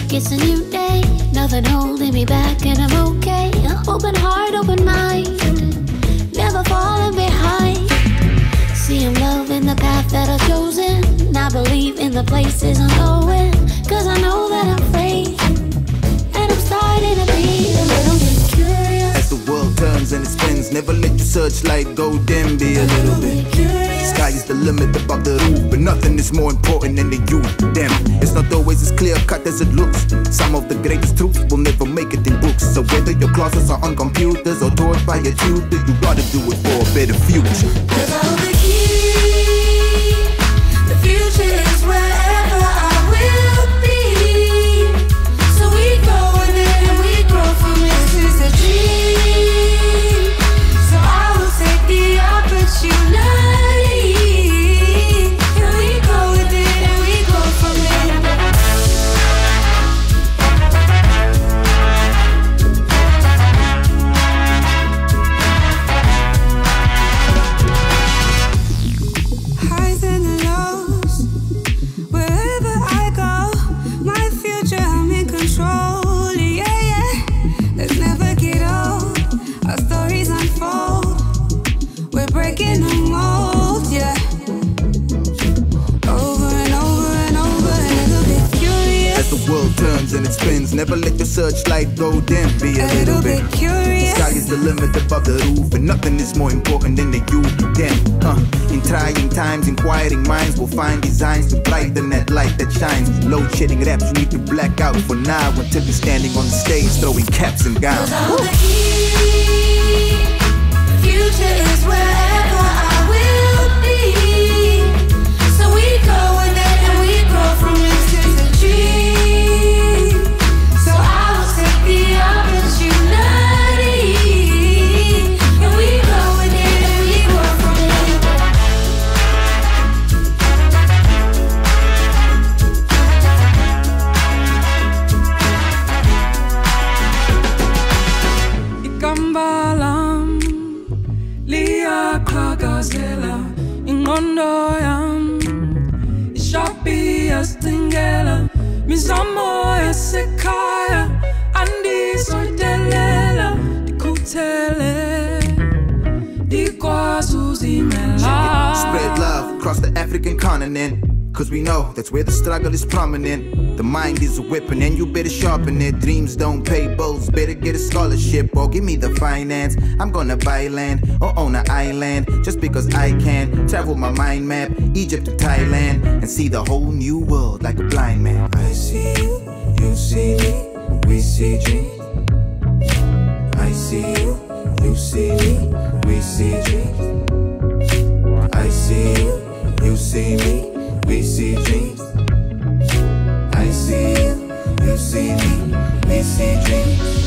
like it's a new day. Nothing holding me back and I'm okay. Open heart, open mind, never falling behind. See I'm loving the path that I've chosen. I believe in the places I'm going, cause I know that I'm free. And I'm starting to be a little bit curious. As the world turns and it spins, never let your searchlight go dim. Be a little bit curious. Sky is the limit above the roof, but nothing is more important than the youth. Damn, it's not always as clear cut as it looks. Some of the greatest truths will never make it in books. So whether your classes are on computers or taught by a tutor, you gotta do it for a better future. Cause I hold the key. The future is wherever I will be. So we go in it and we grow from it. This is a dream. So I will take the opportunity. And we go with it and we grow from it. Highs and the lows, wherever I go, my future I'm in control. Yeah, yeah, let's never get old. Our stories unfold. We're breaking the mold, yeah. Over and over and over, a little bit curious. As the world turns and it spins, never let your searchlight go dim. Be a little bit curious. Sky is the limit above the roof, and nothing is more important than the youth. Damn, in trying times, inquiring minds will find designs to brighten that light that shines. Load shedding raps, you need to black out for now until you're standing on the stage throwing caps and gowns. Cause I hold the key. The future is wherever I will be. So we go with it and we grow from it to the dream. So I will take the opportunity. And we go with it and we grow from it. Ikambalam, liyaqhakazela ingqondo yam, ishapi yasingela, mizamo yasekhaya andisodelela, ndikhuthele, ndikwazi uzimela. Spread love across the African continent, cause we know that's where the struggle is prominent. The mind is a weapon and you better sharpen it. Dreams don't pay bills, better get a scholarship or give me the finance. I'm gonna buy land or own an island just because I can. Travel my mind map, Egypt to Thailand, and see the whole new world like a blind man. I see you, you see me, we see dreams. I see you, you see me, we see dreams. I see you, you see me, we see dreams. I see you, you see me, we see dreams.